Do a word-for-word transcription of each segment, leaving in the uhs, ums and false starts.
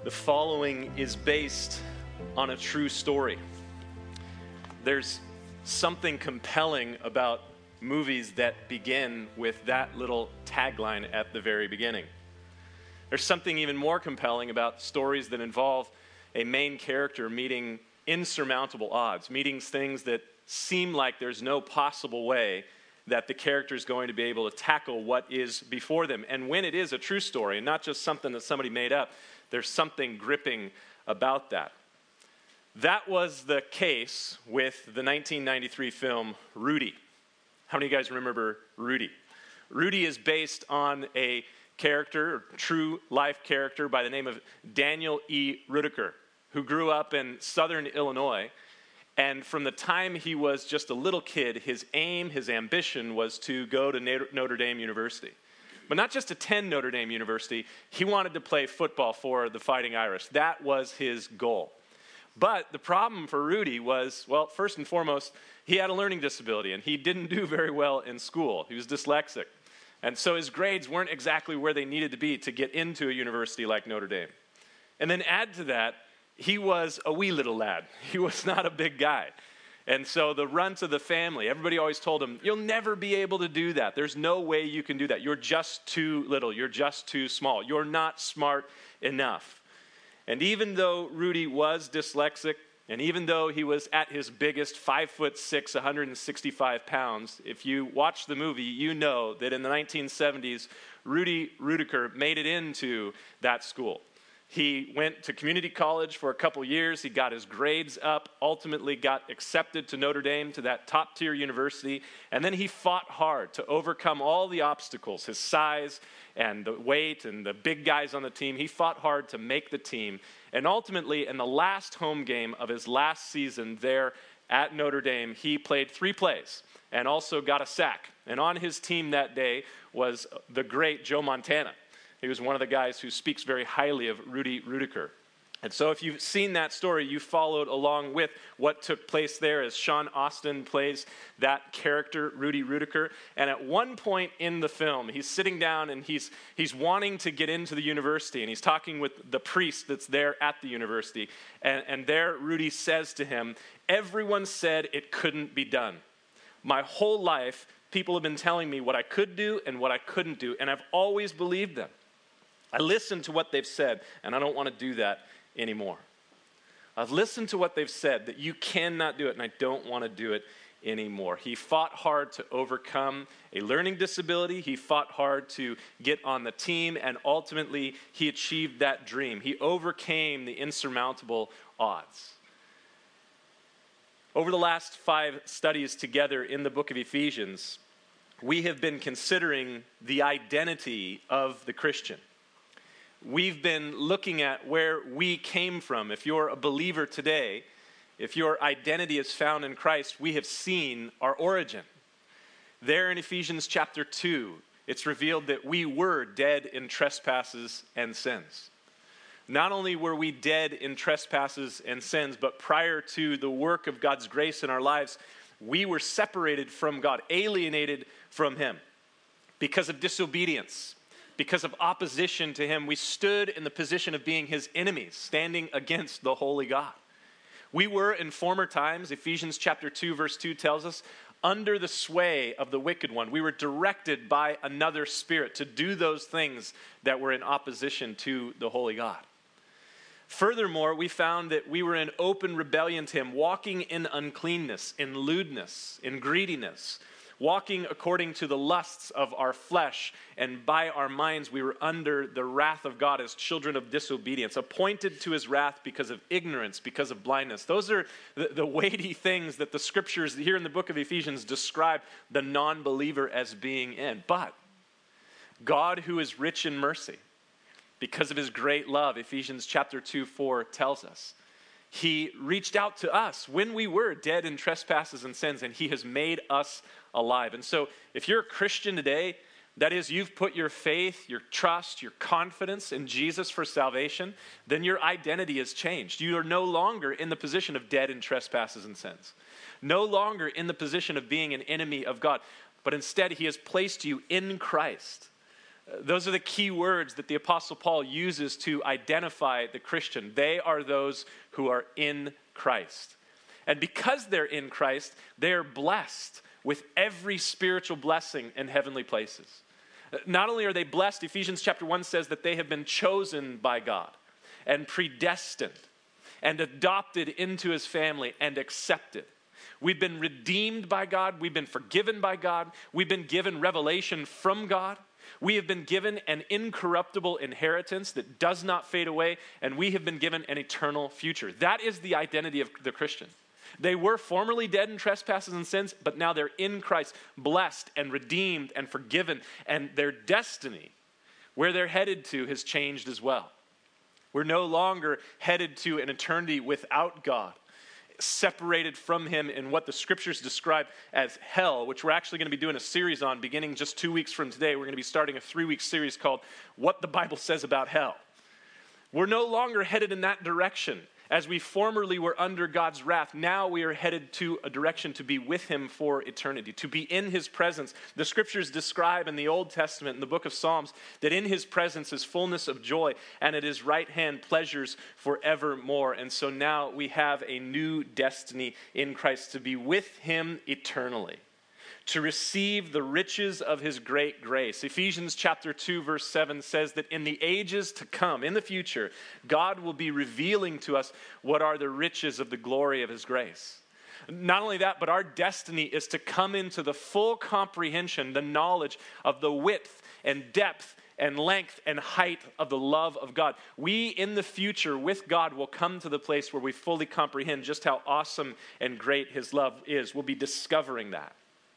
The following is based on a true story. There's something compelling about movies that begin with that little tagline at the very beginning. There's something even more compelling about stories that involve a main character meeting insurmountable odds, meeting things that seem like there's no possible way that the character is going to be able to tackle what is before them. And when it is a true story and not just something that somebody made up, there's something gripping about that. That was the case with the nineteen ninety-three film Rudy. How many of you guys remember Rudy? Rudy is based on a character, a true life character by the name of Daniel E. Rudiker, who grew up in southern Illinois. And from the time he was just a little kid, his aim, his ambition was to go to Notre Dame University. But not just attend Notre Dame University, he wanted to play football for the Fighting Irish. That was his goal. But the problem for Rudy was, well, first and foremost, he had a learning disability, and he didn't do very well in school. He was dyslexic. And so his grades weren't exactly where they needed to be to get into a university like Notre Dame. And then add to that, he was a wee little lad. He was not a big guy. And so the runt of the family, everybody always told him, you'll never be able to do that. There's no way you can do that. You're just too little. You're just too small. You're not smart enough. And even though Rudy was dyslexic, and even though he was at his biggest, five foot six, one hundred sixty-five pounds, if you watch the movie, you know that in the nineteen seventies, Rudy Rudiker made it into that school. He went to community college for a couple years. He got his grades up, ultimately got accepted to Notre Dame, to that top-tier university. And then he fought hard to overcome all the obstacles, his size and the weight and the big guys on the team. He fought hard to make the team. And ultimately, in the last home game of his last season there at Notre Dame, he played three plays and also got a sack. And on his team that day was the great Joe Montana. He was one of the guys who speaks very highly of Rudy Rudiker. And so if you've seen that story, you followed along with what took place there as Sean Astin plays that character, Rudy Rudiker. And at one point in the film, he's sitting down and he's, he's wanting to get into the university. And he's talking with the priest that's there at the university. And, and there Rudy says to him, everyone said it couldn't be done. My whole life, people have been telling me what I could do and what I couldn't do. And I've always believed them. I listened to what they've said, and I don't want to do that anymore. I've listened to what they've said, that you cannot do it, and I don't want to do it anymore. He fought hard to overcome a learning disability. He fought hard to get on the team, and ultimately, he achieved that dream. He overcame the insurmountable odds. Over the last five studies together in the book of Ephesians, we have been considering the identity of the Christian. We've been looking at where we came from. If you're a believer today, if your identity is found in Christ, we have seen our origin. There in Ephesians chapter two, it's revealed that we were dead in trespasses and sins. Not only were we dead in trespasses and sins, but prior to the work of God's grace in our lives, we were separated from God, alienated from Him because of disobedience. Because of opposition to Him, we stood in the position of being His enemies, standing against the holy God. We were in former times, Ephesians chapter two, verse two tells us, under the sway of the wicked one. We were directed by another spirit to do those things that were in opposition to the holy God. Furthermore, we found that we were in open rebellion to Him, walking in uncleanness, in lewdness, in greediness, walking according to the lusts of our flesh, and by our minds we were under the wrath of God as children of disobedience, appointed to His wrath because of ignorance, because of blindness. Those are the, the weighty things that the scriptures here in the book of Ephesians describe the non-believer as being in. But God, who is rich in mercy, because of His great love, Ephesians chapter two, four tells us, He reached out to us when we were dead in trespasses and sins, and He has made us alive. And so if you're a Christian today, that is, you've put your faith, your trust, your confidence in Jesus for salvation, then your identity has changed. You are no longer in the position of dead in trespasses and sins. No longer in the position of being an enemy of God, but instead He has placed you in Christ Those are the key words that the Apostle Paul uses to identify the Christian. They are those who are in Christ. And because they're in Christ, they're blessed with every spiritual blessing in heavenly places. Not only are they blessed, Ephesians chapter one says that they have been chosen by God and predestined and adopted into his family and accepted. We've been redeemed by God. We've been forgiven by God. We've been given revelation from God. We have been given an incorruptible inheritance that does not fade away, and we have been given an eternal future. That is the identity of the Christian. They were formerly dead in trespasses and sins, but now they're in Christ, blessed and redeemed and forgiven, and their destiny, where they're headed to, has changed as well. We're no longer headed to an eternity without God, separated from him in what the scriptures describe as hell, which we're actually going to be doing a series on beginning just two weeks from today. We're going to be starting a three-week series called What the Bible Says About Hell. We're no longer headed in that direction. As we formerly were under God's wrath, now we are headed to a direction to be with him for eternity, to be in his presence. The scriptures describe in the Old Testament, in the book of Psalms, that in his presence is fullness of joy, and at his right hand pleasures forevermore. And so now we have a new destiny in Christ, to be with him eternally, to receive the riches of his great grace. Ephesians chapter two verse seven says that in the ages to come, in the future, God will be revealing to us what are the riches of the glory of his grace. Not only that, but our destiny is to come into the full comprehension, the knowledge of the width and depth and length and height of the love of God. We, in the future, with God, will come to the place where we fully comprehend just how awesome and great his love is. We'll be discovering that.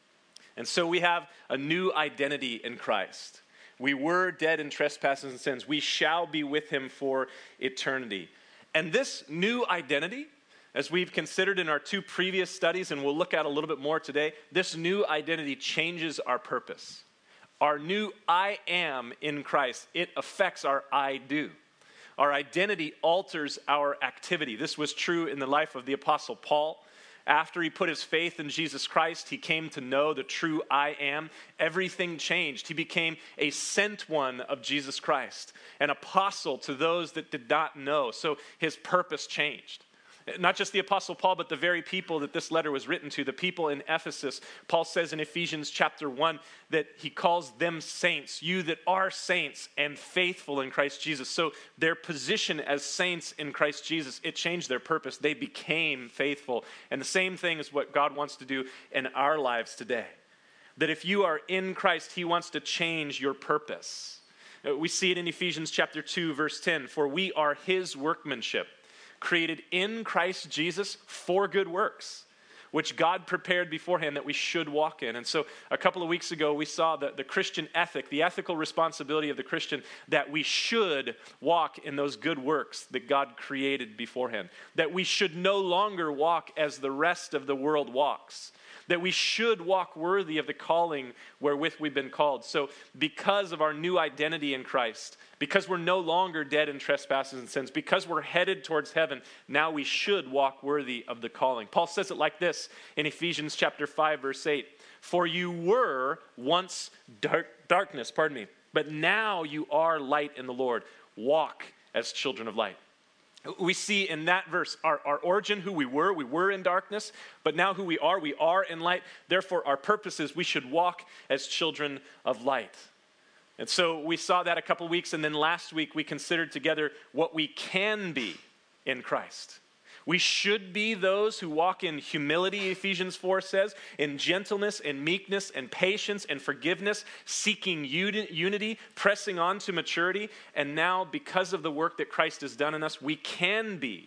And so we have a new identity in Christ. We were dead in trespasses and sins. We shall be with him for eternity. And this new identity, as we've considered in our two previous studies, and we'll look at a little bit more today, this new identity changes our purpose. Our new I am in Christ, it affects our I do. Our identity alters our activity. This was true in the life of the Apostle Paul. After he put his faith in Jesus Christ, he came to know the true I am. Everything changed. He became a sent one of Jesus Christ, an apostle to those that did not know. So his purpose changed. Not just the Apostle Paul, but the very people that this letter was written to, the people in Ephesus. Paul says in Ephesians chapter one that he calls them saints, you that are saints and faithful in Christ Jesus. So their position as saints in Christ Jesus, it changed their purpose. They became faithful. And the same thing is what God wants to do in our lives today. That if you are in Christ, he wants to change your purpose. We see it in Ephesians chapter two, verse ten. For we are his workmanship, created in Christ Jesus for good works, which God prepared beforehand that we should walk in. And so a couple of weeks ago, we saw the, the Christian ethic, the ethical responsibility of the Christian, that we should walk in those good works that God created beforehand, that we should no longer walk as the rest of the world walks, that we should walk worthy of the calling wherewith we've been called. So because of our new identity in Christ, because we're no longer dead in trespasses and sins, because we're headed towards heaven, now we should walk worthy of the calling. Paul says it like this in Ephesians chapter five, verse eight. For you were once dark, darkness, pardon me, but now you are light in the Lord. Walk as children of light. We see in that verse our, our origin, who we were. We were in darkness, but now who we are, we are in light. Therefore, our purpose is we should walk as children of light. And so we saw that a couple weeks, and then last week we considered together what we can be in Christ. We should be those who walk in humility, Ephesians four says, in gentleness and meekness and patience and forgiveness, seeking unity, pressing on to maturity. And now, because of the work that Christ has done in us, we can be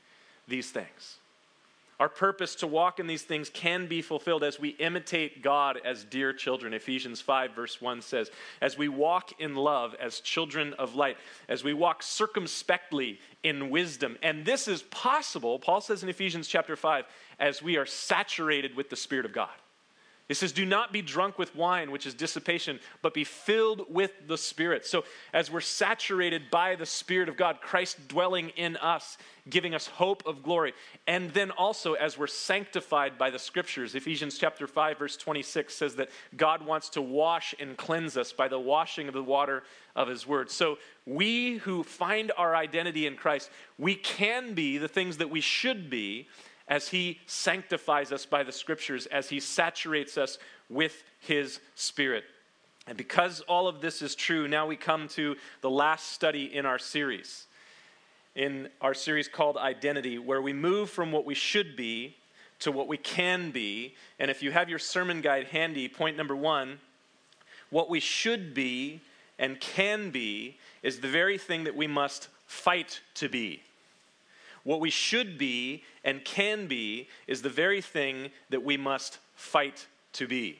these things. Our purpose to walk in these things can be fulfilled as we imitate God as dear children. Ephesians five verse one says, as we walk in love as children of light, as we walk circumspectly in wisdom. And this is possible, Paul says in Ephesians chapter five, as we are saturated with the Spirit of God. It says, do not be drunk with wine, which is dissipation, but be filled with the Spirit. So as we're saturated by the Spirit of God, Christ dwelling in us, giving us hope of glory. And then also as we're sanctified by the Scriptures, Ephesians chapter five, verse twenty-six says that God wants to wash and cleanse us by the washing of the water of his word. So we who find our identity in Christ, we can be the things that we should be as he sanctifies us by the Scriptures, as he saturates us with his Spirit. And because all of this is true, now we come to the last study in our series, in our series called Identity, where we move from what we should be to what we can be. And if you have your sermon guide handy, point number one, what we should be and can be is the very thing that we must fight to be. What we should be and can be is the very thing that we must fight to be.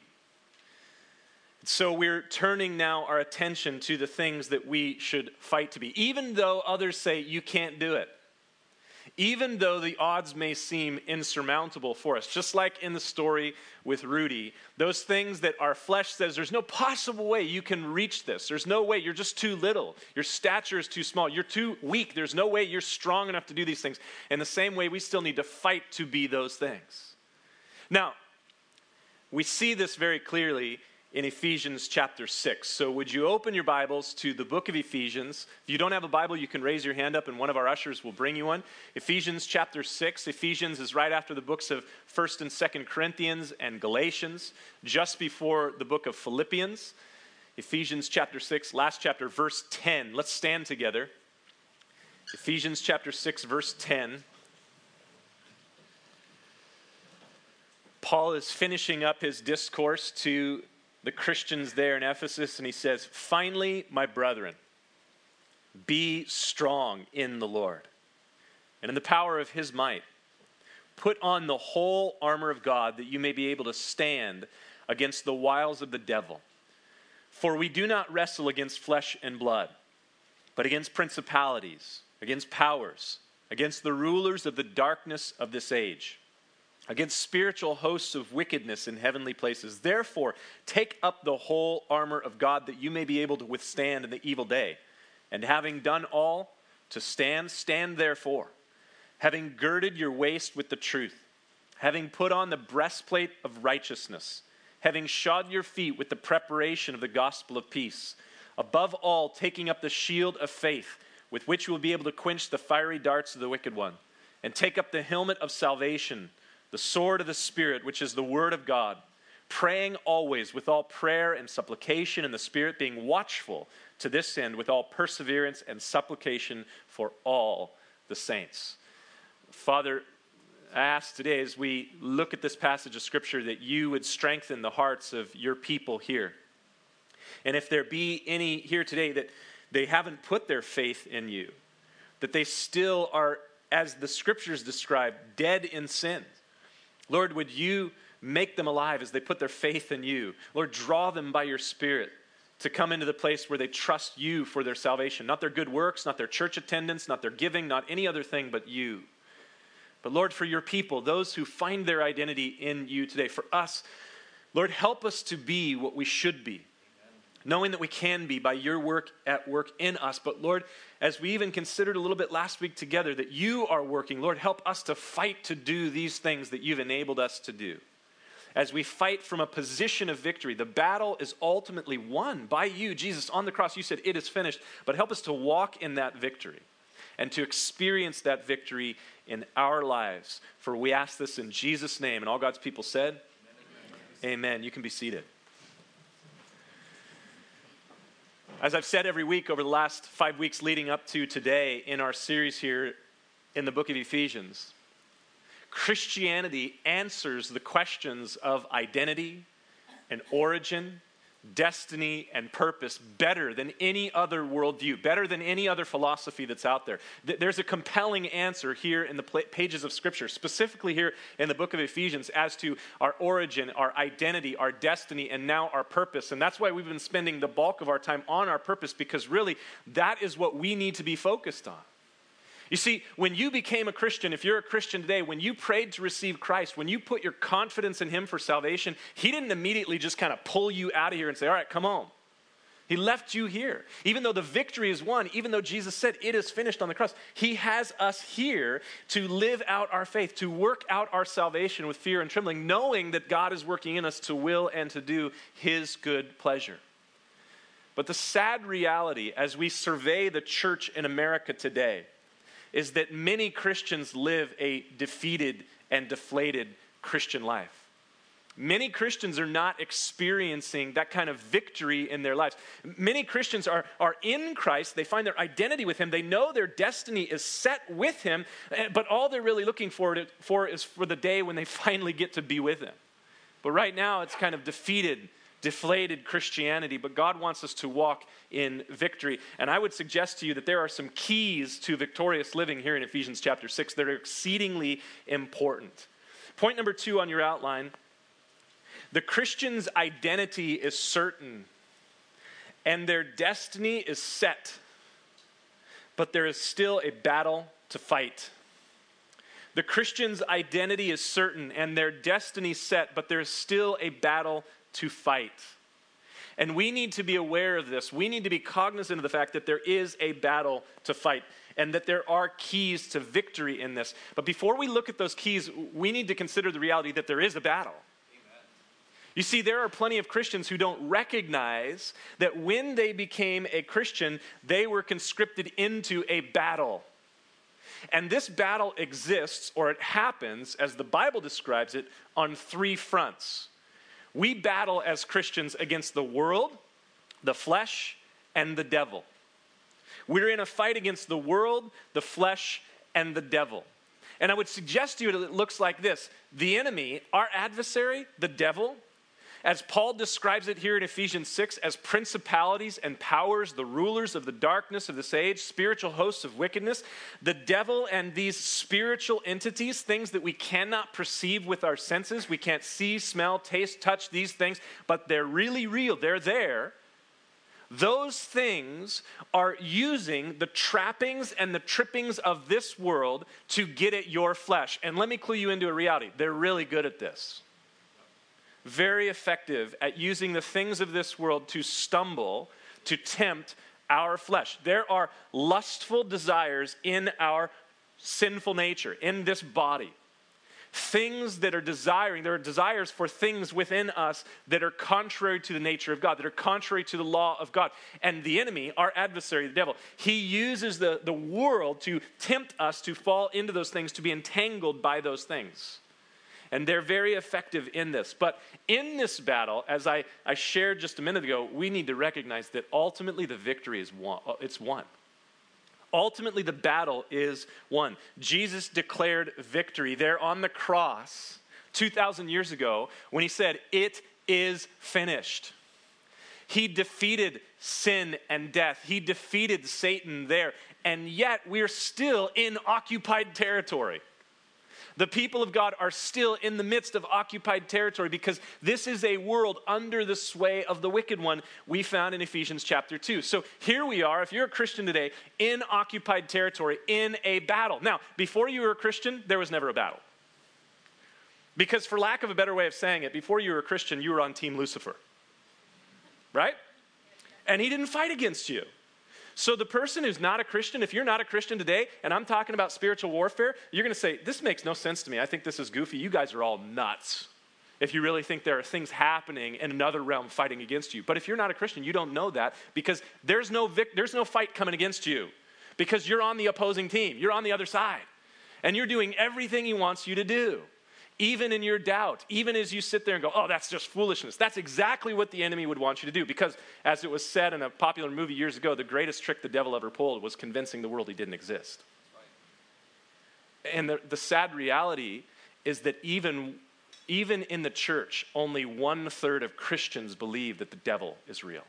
So we're turning now our attention to the things that we should fight to be, even though others say you can't do it. Even though the odds may seem insurmountable for us, just like in the story with Rudy, those things that our flesh says, there's no possible way you can reach this. There's no way, you're just too little. Your stature is too small. You're too weak. There's no way you're strong enough to do these things. In the same way, we still need to fight to be those things. Now, we see this very clearly in Ephesians chapter six. So would you open your Bibles to the book of Ephesians? If you don't have a Bible, you can raise your hand up and one of our ushers will bring you one. Ephesians chapter six. Ephesians is right after the books of First and Second Corinthians and Galatians, just before the book of Philippians. Ephesians chapter six, last chapter, verse ten. Let's stand together. Ephesians chapter six, verse ten. Paul is finishing up his discourse to the Christians there in Ephesus, and he says, finally, my brethren, be strong in the Lord and in the power of his might. Put on the whole armor of God that you may be able to stand against the wiles of the devil. For we do not wrestle against flesh and blood, but against principalities, against powers, against the rulers of the darkness of this age, against spiritual hosts of wickedness in heavenly places. Therefore, take up the whole armor of God that you may be able to withstand in the evil day. And having done all, to stand, stand therefore, having girded your waist with the truth, having put on the breastplate of righteousness, having shod your feet with the preparation of the gospel of peace, above all, taking up the shield of faith, with which you will be able to quench the fiery darts of the wicked one, and take up the helmet of salvation, the sword of the Spirit, which is the word of God, praying always with all prayer and supplication in the Spirit, being watchful to this end with all perseverance and supplication for all the saints. Father, I ask today as we look at this passage of Scripture that you would strengthen the hearts of your people here. And if there be any here today that they haven't put their faith in you, that they still are, as the Scriptures describe, dead in sin, Lord, would you make them alive as they put their faith in you? Lord, draw them by your Spirit to come into the place where they trust you for their salvation. Not their good works, not their church attendance, not their giving, not any other thing but you. But Lord, for your people, those who find their identity in you today, for us, Lord, help us to be what we should be, knowing that we can be by your work at work in us. But Lord, as we even considered a little bit last week together that you are working, Lord, help us to fight to do these things that you've enabled us to do. As we fight from a position of victory, the battle is ultimately won by you. Jesus, on the cross, you said, it is finished. But help us to walk in that victory and to experience that victory in our lives. For we ask this in Jesus' name. And all God's people said, amen. Amen. You can be seated. As I've said every week over the last five weeks leading up to today in our series here in the book of Ephesians, Christianity answers the questions of identity and origin, destiny and purpose better than any other worldview, better than any other philosophy that's out there. There's a compelling answer here in the pages of Scripture, specifically here in the book of Ephesians, as to our origin, our identity, our destiny, and now our purpose. And that's why we've been spending the bulk of our time on our purpose, because really that is what we need to be focused on. You see, when you became a Christian, if you're a Christian today, when you prayed to receive Christ, when you put your confidence in him for salvation, he didn't immediately just kind of pull you out of here and say, all right, come home. He left you here. Even though the victory is won, even though Jesus said it is finished on the cross, he has us here to live out our faith, to work out our salvation with fear and trembling, knowing that God is working in us to will and to do his good pleasure. But the sad reality as we survey the church in America today is that many Christians live a defeated and deflated Christian life. Many Christians are not experiencing that kind of victory in their lives. Many Christians are, are in Christ. They find their identity with him. They know their destiny is set with him, but all they're really looking for, to, for is for the day when they finally get to be with him. But right now, it's kind of defeated, deflated Christianity, but God wants us to walk in victory. And I would suggest to you that there are some keys to victorious living here in Ephesians chapter six that are exceedingly important. Point number two on your outline: the Christian's identity is certain and their destiny is set, but there is still a battle to fight. The Christian's identity is certain and their destiny set, but there is still a battle to fight. And we need to be aware of this. We need to be cognizant of the fact that there is a battle to fight and that there are keys to victory in this. But before we look at those keys, we need to consider the reality that there is a battle. You see, there are plenty of Christians who don't recognize that when they became a Christian, they were conscripted into a battle. And this battle exists, or it happens, as the Bible describes it, on three fronts. We battle as Christians against the world, the flesh, and the devil. We're in a fight against the world, the flesh, and the devil. And I would suggest to you that it looks like this. The enemy, our adversary, the devil, as Paul describes it here in Ephesians six, as principalities and powers, the rulers of the darkness of this age, spiritual hosts of wickedness, the devil and these spiritual entities, things that we cannot perceive with our senses, we can't see, smell, taste, touch these things, but they're really real, they're there. Those things are using the trappings and the trippings of this world to get at your flesh. And let me clue you into a reality. They're really good at this. Very effective at using the things of this world to stumble, to tempt our flesh. There are lustful desires in our sinful nature, in this body. Things that are desiring, there are desires for things within us that are contrary to the nature of God, that are contrary to the law of God. And the enemy, our adversary, the devil, he uses the, the world to tempt us to fall into those things, to be entangled by those things. And they're very effective in this. But in this battle, as I, I shared just a minute ago, we need to recognize that ultimately the victory is won. It's won. Ultimately the battle is won. Jesus declared victory there on the cross two thousand years ago when he said, "It is finished." He defeated sin and death. He defeated Satan there. And yet we're still in occupied territory. The people of God are still in the midst of occupied territory because this is a world under the sway of the wicked one we found in Ephesians chapter two. So here we are, if you're a Christian today, in occupied territory, in a battle. Now, before you were a Christian, there was never a battle. Because for lack of a better way of saying it, before you were a Christian, you were on Team Lucifer. Right? And he didn't fight against you. So the person who's not a Christian, if you're not a Christian today, and I'm talking about spiritual warfare, you're going to say, this makes no sense to me. I think this is goofy. You guys are all nuts if you really think there are things happening in another realm fighting against you. But if you're not a Christian, you don't know that because there's no vic- there's no fight coming against you because you're on the opposing team. You're on the other side. And you're doing everything he wants you to do. Even in your doubt, even as you sit there and go, oh, that's just foolishness. That's exactly what the enemy would want you to do. Because as it was said in a popular movie years ago, the greatest trick the devil ever pulled was convincing the world he didn't exist. Right. And the, the sad reality is that even, even in the church, only one third of Christians believe that the devil is real.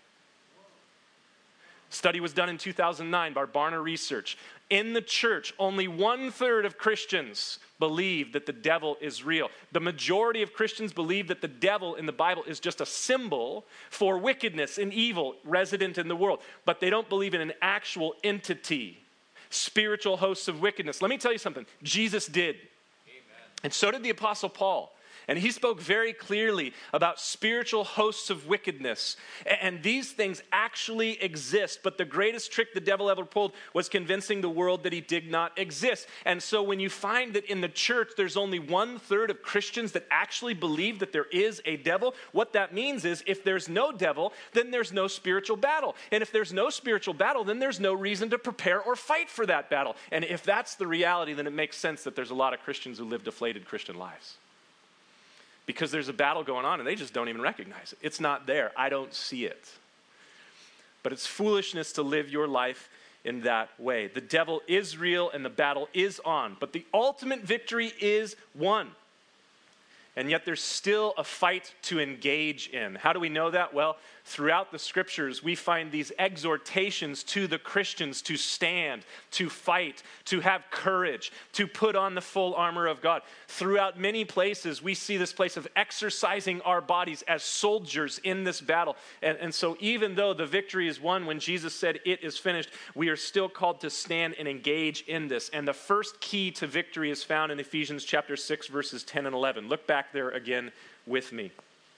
Study was done in two thousand nine by Barna Research. In the church, only one third of Christians believe that the devil is real. The majority of Christians believe that the devil in the Bible is just a symbol for wickedness and evil resident in the world. But they don't believe in an actual entity. spiritual hosts of wickedness. Let me tell you something. Jesus did. Amen. And so did the Apostle Paul. And he spoke very clearly about spiritual hosts of wickedness. And these things actually exist. But the greatest trick the devil ever pulled was convincing the world that he did not exist. And so when you find that in the church there's only one third of Christians that actually believe that there is a devil, what that means is if there's no devil, then there's no spiritual battle. And if there's no spiritual battle, then there's no reason to prepare or fight for that battle. And if that's the reality, then it makes sense that there's a lot of Christians who live deflated Christian lives. Because there's a battle going on and they just don't even recognize it. It's not there. I don't see it. But it's foolishness to live your life in that way. The devil is real and the battle is on. But the ultimate victory is won. And yet there's still a fight to engage in. How do we know that? Well, throughout the scriptures, we find these exhortations to the Christians to stand, to fight, to have courage, to put on the full armor of God. Throughout many places, we see this place of exercising our bodies as soldiers in this battle. And, and so even though the victory is won when Jesus said it is finished, we are still called to stand and engage in this. And the first key to victory is found in Ephesians chapter six, verses ten and eleven. Look back there again with me.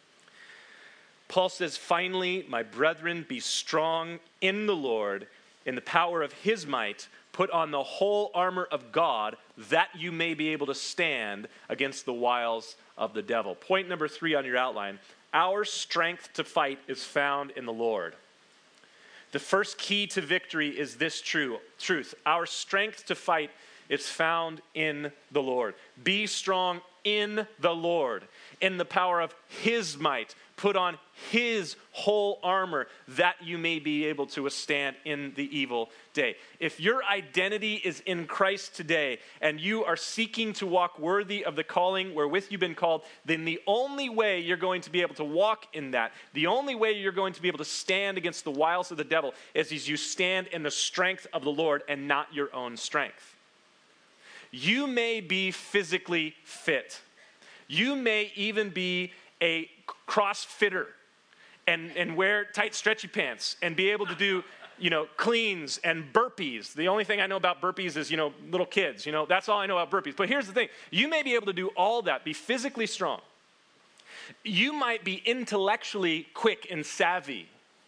Paul says, "Finally, my brethren, be strong in the Lord, in the power of his might. Put on the whole armor of God, that you may be able to stand against the wiles of the devil." Point number three on your outline. Our strength to fight is found in the Lord. The first key to victory is this true truth. Our strength to fight is found in the Lord. Be strong in the Lord, in the power of his might. Put on his whole armor that you may be able to withstand in the evil day. If your identity is in Christ today and you are seeking to walk worthy of the calling wherewith you've been called, then the only way you're going to be able to walk in that, the only way you're going to be able to stand against the wiles of the devil is as you stand in the strength of the Lord and not your own strength. You may be physically fit. You may even be a CrossFitter and, and wear tight stretchy pants and be able to do, you know, cleans and burpees. The only thing I know about burpees is, you know, little kids, you know, that's all I know about burpees. But here's the thing. You may be able to do all that, be physically strong. You might be intellectually quick and savvy.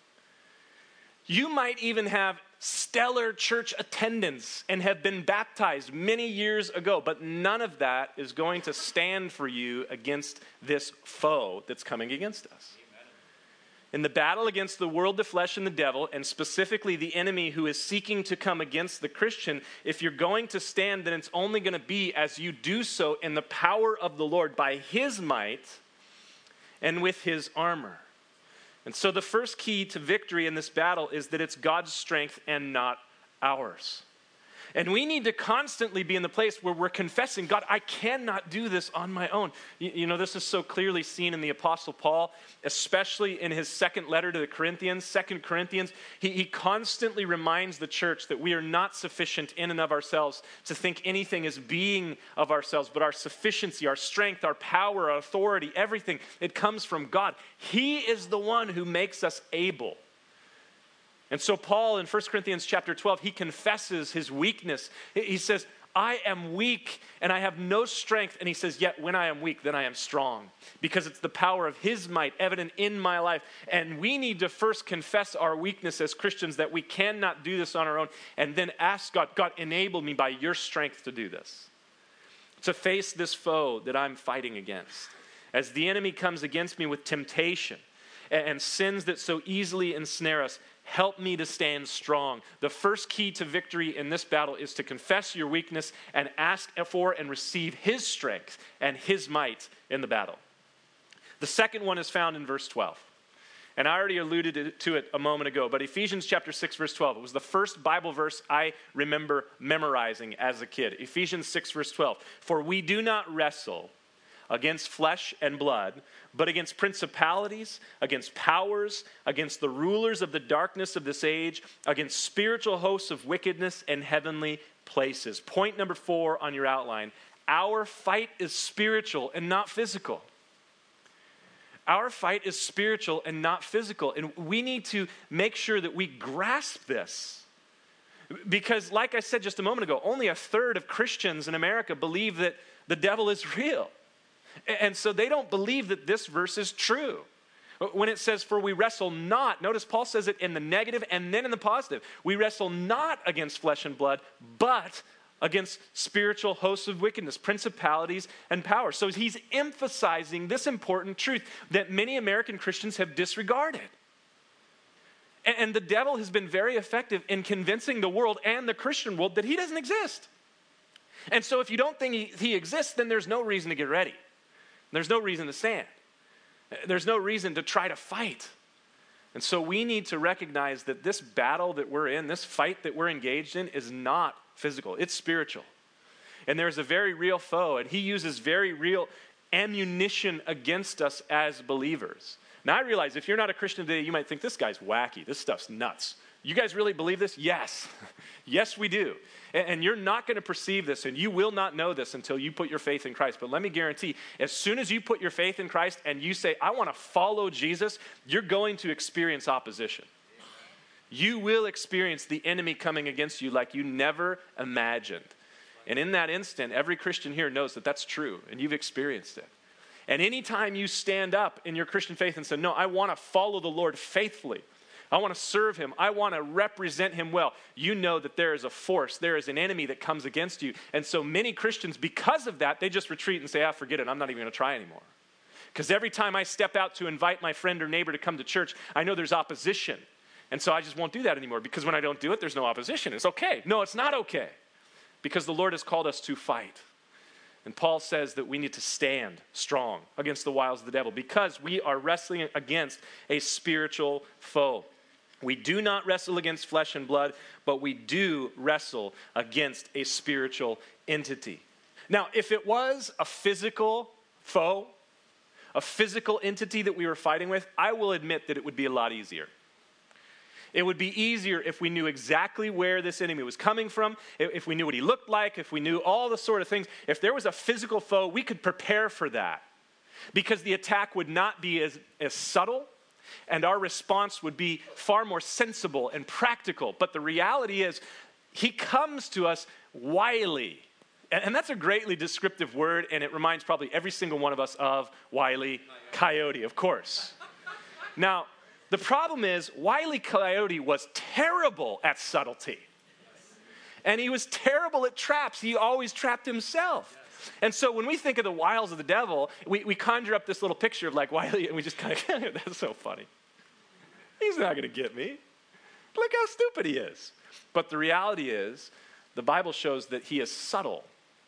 You might even have stellar church attendance and have been baptized many years ago, but none of that is going to stand for you against this foe that's coming against us. Amen. In the battle against the world, the flesh, and the devil, and specifically the enemy who is seeking to come against the Christian, if you're going to stand, then it's only going to be as you do so in the power of the Lord by his might and with his armor. And so the first key to victory in this battle is that it's God's strength and not ours. And we need to constantly be in the place where we're confessing, God, I cannot do this on my own. You, you know, this is so clearly seen in the Apostle Paul, especially in his second letter to the Corinthians, Second Corinthians. He, he constantly reminds the church that we are not sufficient in and of ourselves to think anything as being of ourselves, but our sufficiency, our strength, our power, our authority, everything, it comes from God. He is the one who makes us able. And so Paul in First Corinthians chapter twelve, he confesses his weakness. He says, I am weak and I have no strength. And he says, yet when I am weak, then I am strong. Because it's the power of his might evident in my life. And we need to first confess our weakness as Christians, that we cannot do this on our own. And then ask God, God, enable me by your strength to do this. To face this foe that I'm fighting against. As the enemy comes against me with temptation and sins that so easily ensnare us, help me to stand strong. The first key to victory in this battle is to confess your weakness and ask for and receive his strength and his might in the battle. The second one is found in verse twelve. And I already alluded to it a moment ago, but Ephesians chapter six, verse twelve. It was the first Bible verse I remember memorizing as a kid. Ephesians six, verse twelve. For we do not wrestle against flesh and blood, but against principalities, against powers, against the rulers of the darkness of this age, against spiritual hosts of wickedness in heavenly places. Point number four on your outline. Our fight is spiritual and not physical. Our fight is spiritual and not physical. And we need to make sure that we grasp this. Because, like I said just a moment ago, only a third of Christians in America believe that the devil is real. And so they don't believe that this verse is true. When it says, for we wrestle not, notice Paul says it in the negative and then in the positive. We wrestle not against flesh and blood, but against spiritual hosts of wickedness, principalities and powers. So he's emphasizing this important truth that many American Christians have disregarded. And the devil has been very effective in convincing the world and the Christian world that he doesn't exist. And so if you don't think he, he exists, then there's no reason to get ready. There's no reason to stand. There's no reason to try to fight. And so we need to recognize that this battle that we're in, this fight that we're engaged in, is not physical. It's spiritual. And there's a very real foe, and he uses very real ammunition against us as believers. Now I realize if you're not a Christian today, you might think this guy's wacky. This stuff's nuts. You guys really believe this? Yes. Yes, we do. And you're not going to perceive this, and you will not know this until you put your faith in Christ. But let me guarantee, as soon as you put your faith in Christ and you say, I want to follow Jesus, you're going to experience opposition. You will experience the enemy coming against you like you never imagined. And in that instant, every Christian here knows that that's true, and you've experienced it. And anytime you stand up in your Christian faith and say, no, I want to follow the Lord faithfully, I want to serve him, I want to represent him well, you know that there is a force, there is an enemy that comes against you. And so many Christians, because of that, they just retreat and say, ah, forget it, I'm not even going to try anymore. Because every time I step out to invite my friend or neighbor to come to church, I know there's opposition. And so I just won't do that anymore, because when I don't do it, there's no opposition. It's okay. No, it's not okay. Because the Lord has called us to fight. And Paul says that we need to stand strong against the wiles of the devil, because we are wrestling against a spiritual foe. We do not wrestle against flesh and blood, but we do wrestle against a spiritual entity. Now, if it was a physical foe, a physical entity that we were fighting with, I will admit that it would be a lot easier. It would be easier if we knew exactly where this enemy was coming from, if we knew what he looked like, if we knew all the sort of things. If there was a physical foe, we could prepare for that, because the attack would not be as, as subtle, and our response would be far more sensible and practical. But the reality is, he comes to us wily. And, and that's a greatly descriptive word, and it reminds probably every single one of us of Wile E. Coyote, of course. Now, the problem is, Wile E. Coyote was terrible at subtlety. And he was terrible at traps. He always trapped himself. And so when we think of the wiles of the devil, we, we conjure up this little picture of like Wiley, and we just kind of, that's so funny. He's not going to get me. Look how stupid he is. But the reality is, the Bible shows that he is subtle.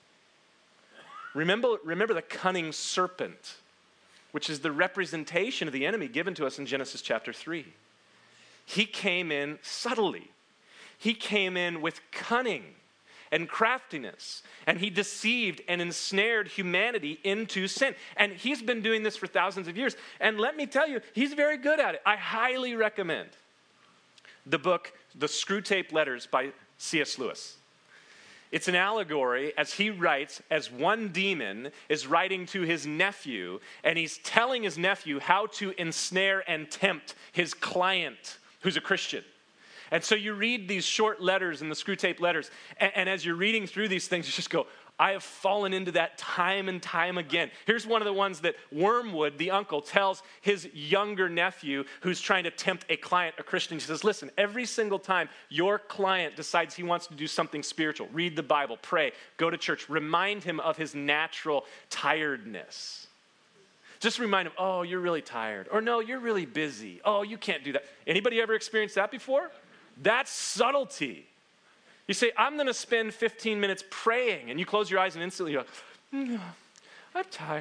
Remember, remember the cunning serpent, which is the representation of the enemy given to us in Genesis chapter three. He came in subtly. He came in with cunning and craftiness, and he deceived and ensnared humanity into sin. And he's been doing this for thousands of years. And let me tell you, he's very good at it. I highly recommend the book, The Screwtape Letters by C S Lewis. It's an allegory, as he writes, as one demon is writing to his nephew, and he's telling his nephew how to ensnare and tempt his client, who's a Christian. And so you read these short letters in the Screwtape Letters, and, and as you're reading through these things, you just go, I have fallen into that time and time again. Here's one of the ones that Wormwood, the uncle, tells his younger nephew who's trying to tempt a client, a Christian. He says, listen, every single time your client decides he wants to do something spiritual, read the Bible, pray, go to church, remind him of his natural tiredness. Just remind him, oh, you're really tired. Or no, you're really busy. Oh, you can't do that. Anybody ever experienced that before? That's subtlety. You say, I'm going to spend fifteen minutes praying, and you close your eyes and instantly you go, no, I'm tired.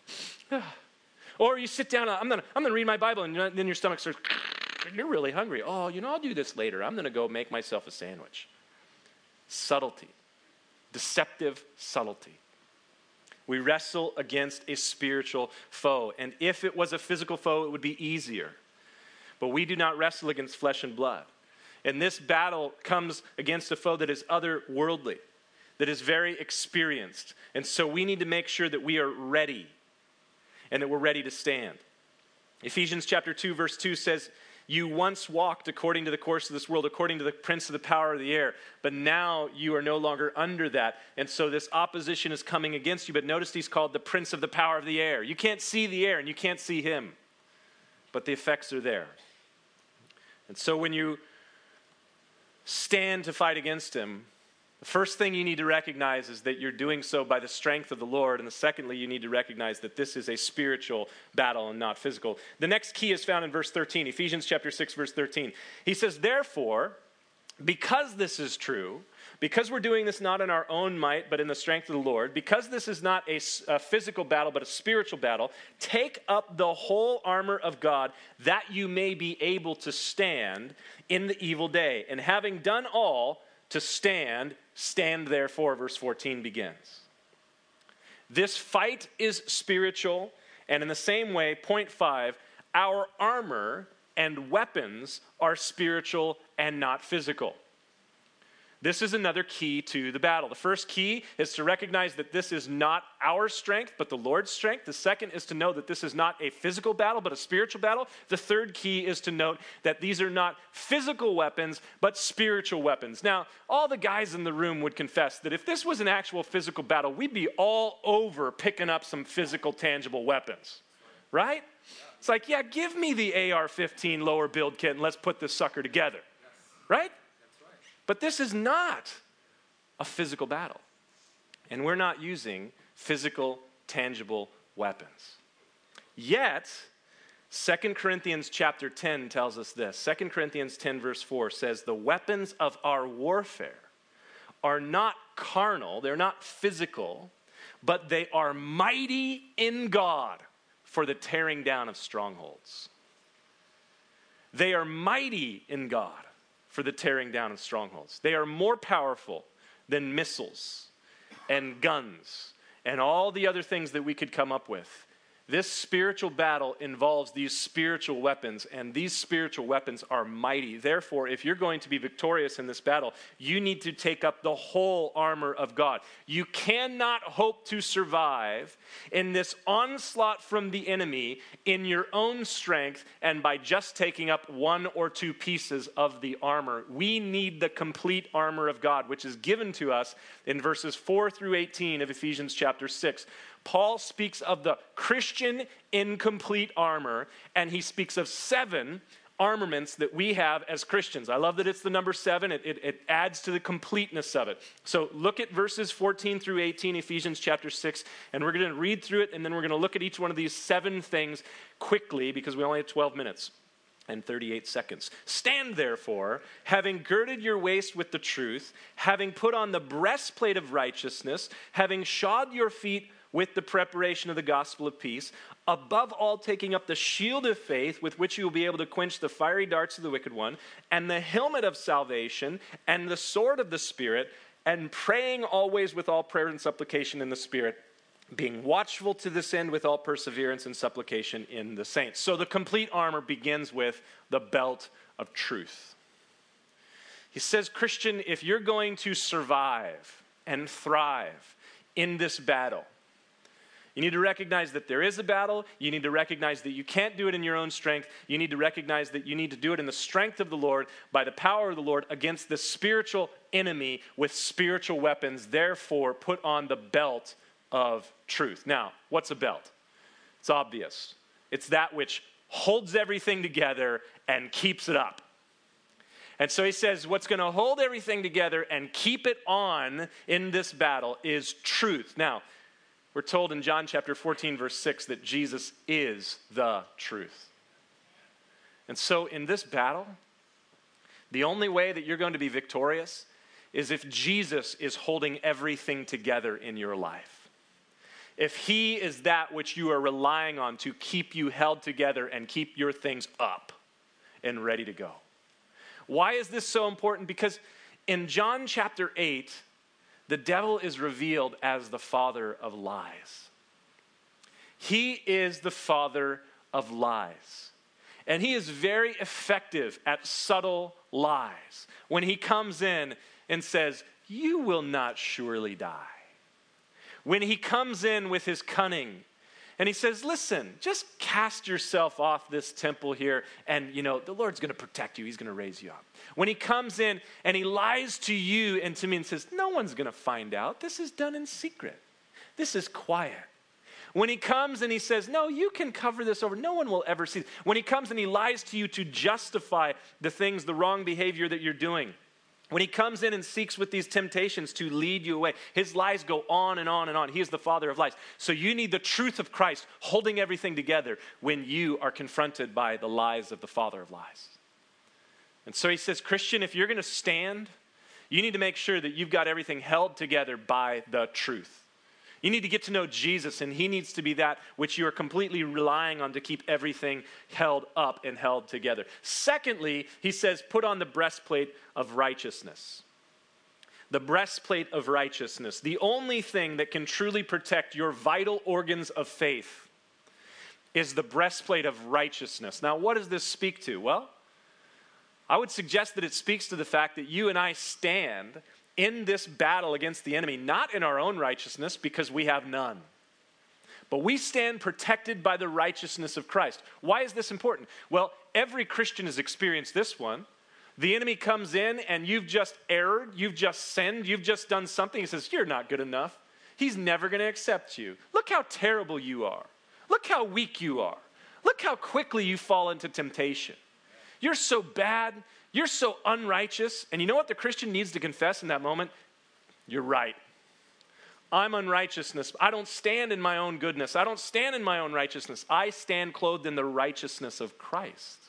Or you sit down, I'm going to I'm going to read my Bible, and then your stomach starts, you're really hungry. Oh, you know, I'll do this later. I'm going to go make myself a sandwich. Subtlety. Deceptive subtlety. We wrestle against a spiritual foe, and if it was a physical foe, it would be easier. But we do not wrestle against flesh and blood. And this battle comes against a foe that is otherworldly, that is very experienced. And so we need to make sure that we are ready and that we're ready to stand. Ephesians chapter two, verse two says, You once walked according to the course of this world, according to the prince of the power of the air, but now you are no longer under that. And so this opposition is coming against you. But notice he's called the prince of the power of the air. You can't see the air and you can't see him, but the effects are there. And so when you stand to fight against him, the first thing you need to recognize is that you're doing so by the strength of the Lord. And the secondly, you need to recognize that this is a spiritual battle and not physical. The next key is found in verse thirteen, Ephesians chapter six, verse thirteen. He says, therefore, because this is true, because we're doing this not in our own might, but in the strength of the Lord, because this is not a, a physical battle, but a spiritual battle, take up the whole armor of God that you may be able to stand in the evil day. And having done all to stand, stand therefore, verse fourteen begins. This fight is spiritual, and in the same way, point five, our armor and weapons are spiritual and not physical. This is another key to the battle. The first key is to recognize that this is not our strength, but the Lord's strength. The second is to know that this is not a physical battle, but a spiritual battle. The third key is to note that these are not physical weapons, but spiritual weapons. Now, all the guys in the room would confess that if this was an actual physical battle, we'd be all over picking up some physical, tangible weapons, right? It's like, yeah, give me the A R fifteen lower build kit and let's put this sucker together, right? But this is not a physical battle. And we're not using physical, tangible weapons. Yet, Second Corinthians chapter ten tells us this. Second Corinthians ten verse four says, the weapons of our warfare are not carnal, they're not physical, but they are mighty in God for the tearing down of strongholds. They are mighty in God for the tearing down of strongholds. They are more powerful than missiles and guns and all the other things that we could come up with. This spiritual battle involves these spiritual weapons, and these spiritual weapons are mighty. Therefore, if you're going to be victorious in this battle, you need to take up the whole armor of God. You cannot hope to survive in this onslaught from the enemy in your own strength and by just taking up one or two pieces of the armor. We need the complete armor of God, which is given to us in verses four through eighteen of Ephesians chapter six. Paul speaks of the Christian incomplete armor, and he speaks of seven armaments that we have as Christians. I love that it's the number seven. It, it, it adds to the completeness of it. So look at verses fourteen through eighteen, Ephesians chapter six, and we're going to read through it, and then we're going to look at each one of these seven things quickly because we only have twelve minutes and thirty-eight seconds. Stand therefore, having girded your waist with the truth, having put on the breastplate of righteousness, having shod your feet with the preparation of the gospel of peace, above all taking up the shield of faith with which you will be able to quench the fiery darts of the wicked one, and the helmet of salvation, and the sword of the Spirit, and praying always with all prayer and supplication in the Spirit, being watchful to this end with all perseverance and supplication in the saints. So the complete armor begins with the belt of truth. He says, Christian, if you're going to survive and thrive in this battle, you need to recognize that there is a battle. You need to recognize that you can't do it in your own strength. You need to recognize that you need to do it in the strength of the Lord, by the power of the Lord, against this spiritual enemy with spiritual weapons. Therefore, put on the belt of truth. Now, what's a belt? It's obvious. It's that which holds everything together and keeps it up. And so he says what's going to hold everything together and keep it on in this battle is truth. Now, we're told in John chapter fourteen, verse six, that Jesus is the truth. And so in this battle, the only way that you're going to be victorious is if Jesus is holding everything together in your life. If he is that which you are relying on to keep you held together and keep your things up and ready to go. Why is this so important? Because in John chapter eight, the devil is revealed as the father of lies. He is the father of lies. And he is very effective at subtle lies. When he comes in and says, you will not surely die. When he comes in with his cunning And he says, listen, just cast yourself off this temple here, and, you know, the Lord's going to protect you. He's going to raise you up. When he comes in and he lies to you and to me and says, no one's going to find out. This is done in secret. This is quiet. When he comes and he says, no, you can cover this over. No one will ever see. When he comes and he lies to you to justify the things, the wrong behavior that you're doing. When he comes in and seeks with these temptations to lead you away, his lies go on and on and on. He is the father of lies. So you need the truth of Christ holding everything together when you are confronted by the lies of the father of lies. And so he says, Christian, if you're going to stand, you need to make sure that you've got everything held together by the truth. You need to get to know Jesus, and he needs to be that which you are completely relying on to keep everything held up and held together. Secondly, he says, put on the breastplate of righteousness. The breastplate of righteousness. The only thing that can truly protect your vital organs of faith is the breastplate of righteousness. Now, what does this speak to? Well, I would suggest that it speaks to the fact that you and I stand in this battle against the enemy, not in our own righteousness, because we have none. But we stand protected by the righteousness of Christ. Why is this important? Well, every Christian has experienced this one. The enemy comes in and you've just erred, you've just sinned, you've just done something. He says, you're not good enough. He's never going to accept you. Look how terrible you are. Look how weak you are. Look how quickly you fall into temptation. You're so bad. You're so unrighteous. And you know what the Christian needs to confess in that moment? You're right. I'm unrighteousness. I don't stand in my own goodness. I don't stand in my own righteousness. I stand clothed in the righteousness of Christ.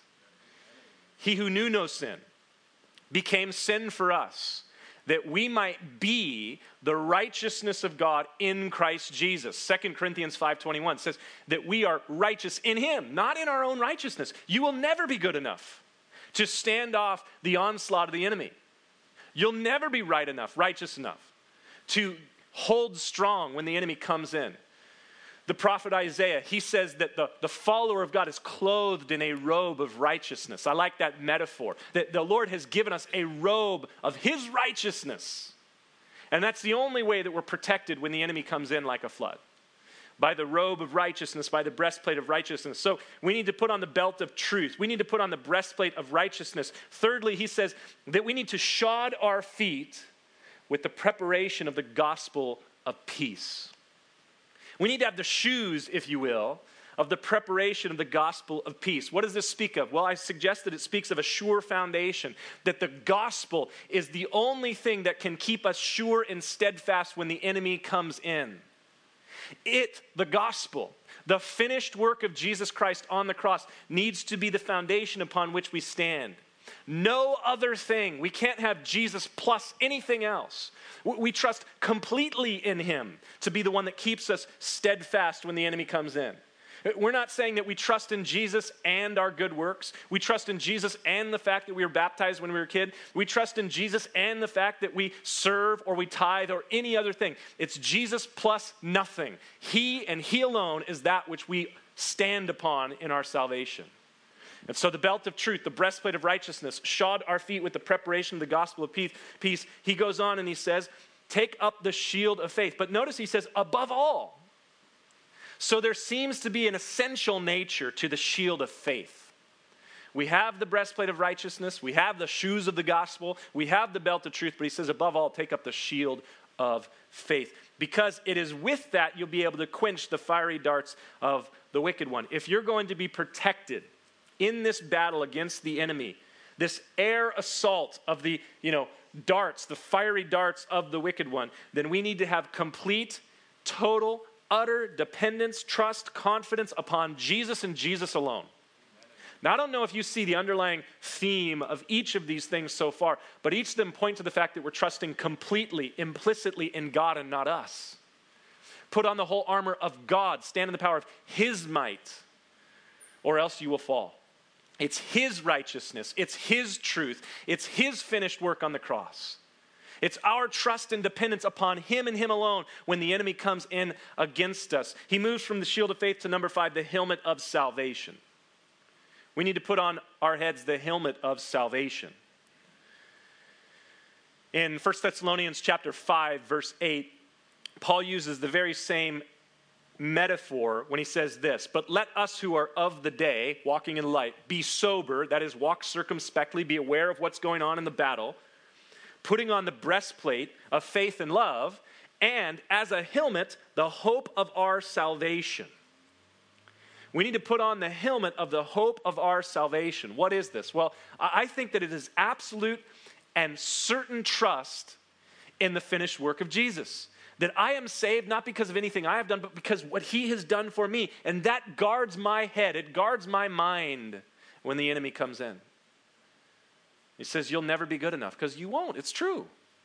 He who knew no sin became sin for us, that we might be the righteousness of God in Christ Jesus. Second Corinthians five twenty-one says that we are righteous in him, not in our own righteousness. You will never be good enough to stand off the onslaught of the enemy. You'll never be right enough, righteous enough to hold strong when the enemy comes in. The prophet Isaiah, he says that the, the follower of God is clothed in a robe of righteousness. I like that metaphor, that the Lord has given us a robe of his righteousness. And that's the only way that we're protected when the enemy comes in like a flood. By the robe of righteousness, by the breastplate of righteousness. So we need to put on the belt of truth. We need to put on the breastplate of righteousness. Thirdly, he says that we need to shod our feet with the preparation of the gospel of peace. We need to have the shoes, if you will, of the preparation of the gospel of peace. What does this speak of? Well, I suggest that it speaks of a sure foundation, that the gospel is the only thing that can keep us sure and steadfast when the enemy comes in. It, the gospel, the finished work of Jesus Christ on the cross, needs to be the foundation upon which we stand. No other thing. We can't have Jesus plus anything else. We trust completely in him to be the one that keeps us steadfast when the enemy comes in. We're not saying that we trust in Jesus and our good works. We trust in Jesus and the fact that we were baptized when we were a kid. We trust in Jesus and the fact that we serve or we tithe or any other thing. It's Jesus plus nothing. He and he alone is that which we stand upon in our salvation. And so the belt of truth, the breastplate of righteousness, shod our feet with the preparation of the gospel of peace. He goes on and he says, take up the shield of faith. But notice he says, above all. So there seems to be an essential nature to the shield of faith. We have the breastplate of righteousness. We have the shoes of the gospel. We have the belt of truth. But he says, above all, take up the shield of faith. Because it is with that you'll be able to quench the fiery darts of the wicked one. If you're going to be protected in this battle against the enemy, this air assault of the, you know, darts, the fiery darts of the wicked one, then we need to have complete, total, utter dependence, trust, confidence upon Jesus and Jesus alone. Now, I don't know if you see the underlying theme of each of these things so far, but each of them point to the fact that we're trusting completely, implicitly in God and not us. Put on the whole armor of God, stand in the power of his might, or else you will fall. It's his righteousness, it's his truth, it's his finished work on the cross. It's our trust and dependence upon him and him alone when the enemy comes in against us. He moves from the shield of faith to number five, the helmet of salvation. We need to put on our heads the helmet of salvation. In First Thessalonians chapter five, verse eight, Paul uses the very same metaphor when he says this, but let us who are of the day, walking in light, be sober, that is, walk circumspectly, be aware of what's going on in the battle, putting on the breastplate of faith and love, and as a helmet, the hope of our salvation. We need to put on the helmet of the hope of our salvation. What is this? Well, I think that it is absolute and certain trust in the finished work of Jesus. That I am saved not because of anything I have done, but because what he has done for me. And that guards my head. It guards my mind when the enemy comes in. He says, you'll never be good enough, because you won't. It's true.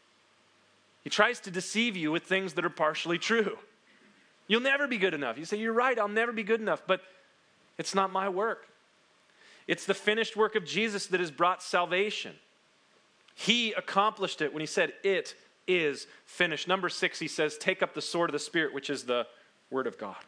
He tries to deceive you with things that are partially true. You'll never be good enough. You say, you're right, I'll never be good enough. But it's not my work. It's the finished work of Jesus that has brought salvation. He accomplished it when he said, it is finished. Number six, he says, take up the sword of the Spirit, which is the Word of God.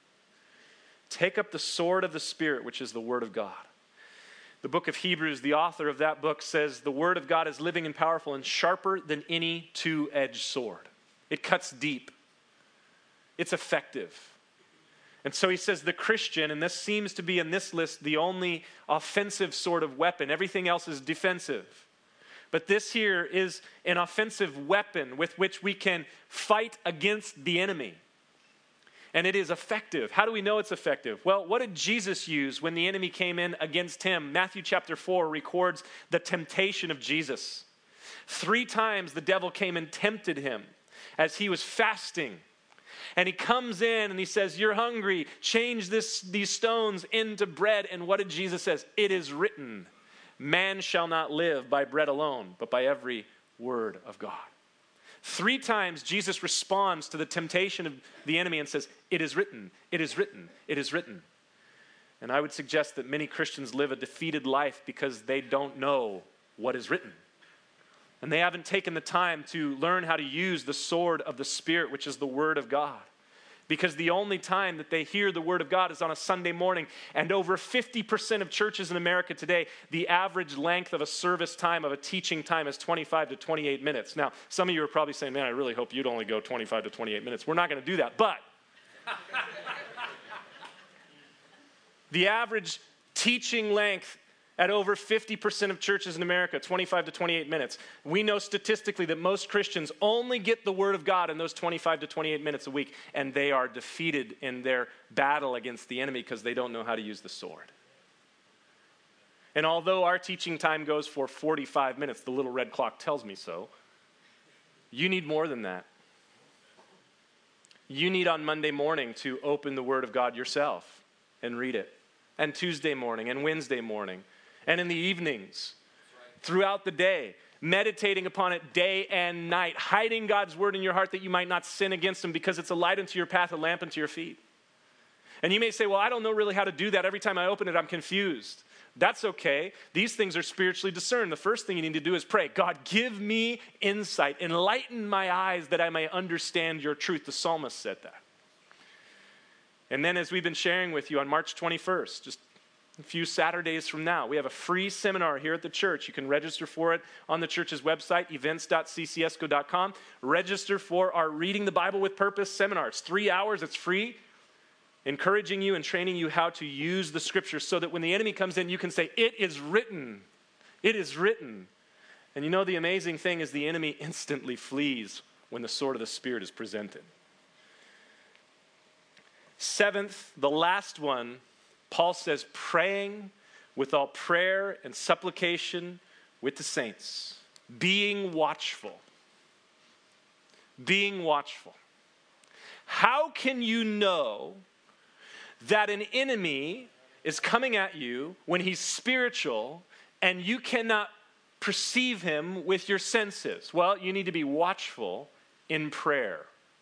Take up the sword of the Spirit, which is the Word of God. The book of Hebrews, the author of that book says, the Word of God is living and powerful and sharper than any two-edged sword. It cuts deep. It's effective. And so he says the Christian, and this seems to be in this list the only offensive sort of weapon. Everything else is defensive. But this here is an offensive weapon with which we can fight against the enemy. And it is effective. How do we know it's effective? Well, what did Jesus use when the enemy came in against him? Matthew chapter four records the temptation of Jesus. Three times the devil came and tempted him as he was fasting. And he comes in and he says, you're hungry, change this, these stones into bread. And what did Jesus say? It is written, man shall not live by bread alone, but by every word of God. Three times Jesus responds to the temptation of the enemy and says, it is written, it is written, it is written. And I would suggest that many Christians live a defeated life because they don't know what is written. And they haven't taken the time to learn how to use the sword of the Spirit, which is the Word of God. Because the only time that they hear the Word of God is on a Sunday morning. And over fifty percent of churches in America today, the average length of a service time, of a teaching time, is twenty-five to twenty-eight minutes. Now, some of you are probably saying, man, I really hope you'd only go twenty-five to twenty-eight minutes. We're not going to do that. But the average teaching length at over fifty percent of churches in America, twenty-five to twenty-eight minutes. We know statistically that most Christians only get the Word of God in those twenty-five to twenty-eight minutes a week, and they are defeated in their battle against the enemy because they don't know how to use the sword. And although our teaching time goes for forty-five minutes, the little red clock tells me so, you need more than that. You need on Monday morning to open the Word of God yourself and read it. And Tuesday morning and Wednesday morning. And in the evenings, throughout the day, meditating upon it day and night, hiding God's word in your heart that you might not sin against him, because it's a light unto your path, a lamp unto your feet. And you may say, well, I don't know really how to do that. Every time I open it, I'm confused. That's okay. These things are spiritually discerned. The first thing you need to do is pray, God, give me insight. Enlighten my eyes that I may understand your truth. The psalmist said that. And then, as we've been sharing with you, on March twenty-first, just a few Saturdays from now, we have a free seminar here at the church. You can register for it on the church's website, events dot c c s c o dot com. Register for our Reading the Bible with Purpose seminar. It's three hours. It's free. Encouraging you and training you how to use the Scriptures so that when the enemy comes in, you can say, it is written. It is written. And you know, the amazing thing is the enemy instantly flees when the sword of the Spirit is presented. Seventh, the last one, Paul says, praying with all prayer and supplication with the saints. Being watchful. Being watchful. How can you know that an enemy is coming at you when he's spiritual and you cannot perceive him with your senses? Well, you need to be watchful in prayer.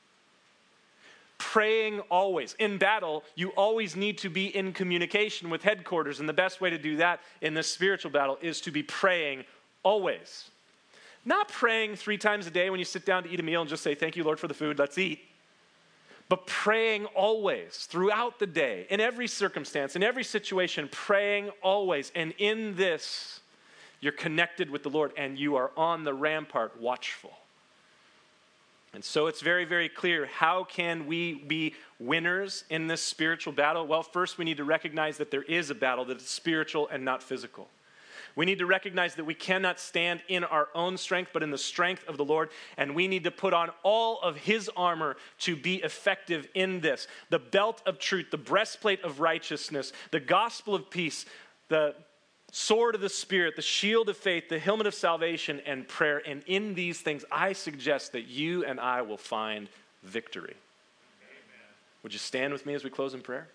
Praying always. In battle, you always need to be in communication with headquarters, and the best way to do that in this spiritual battle is to be praying always. Not praying three times a day when you sit down to eat a meal and just say, thank you, Lord, for the food, let's eat. But praying always, throughout the day, in every circumstance, in every situation, praying always. And in this, you're connected with the Lord and you are on the rampart watchful. And so it's very, very clear. How can we be winners in this spiritual battle? Well, first we need to recognize that there is a battle that is spiritual and not physical. We need to recognize that we cannot stand in our own strength, but in the strength of the Lord. And we need to put on all of his armor to be effective in this. The belt of truth, the breastplate of righteousness, the gospel of peace, the sword of the Spirit, the shield of faith, the helmet of salvation, and prayer. And in these things, I suggest that you and I will find victory. Amen. Would you stand with me as we close in prayer?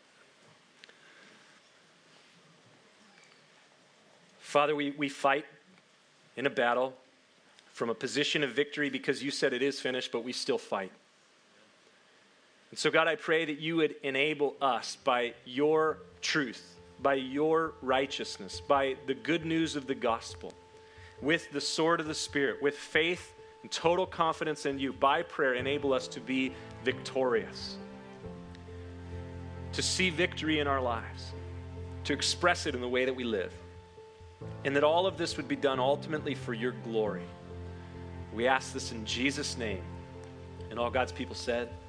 Father, we, we fight in a battle from a position of victory because you said it is finished, but we still fight. And so, God, I pray that you would enable us by your truth, by your righteousness, by the good news of the gospel, with the sword of the Spirit, with faith and total confidence in you, by prayer, enable us to be victorious, to see victory in our lives, to express it in the way that we live, and that all of this would be done ultimately for your glory. We ask this in Jesus' name. And all God's people said,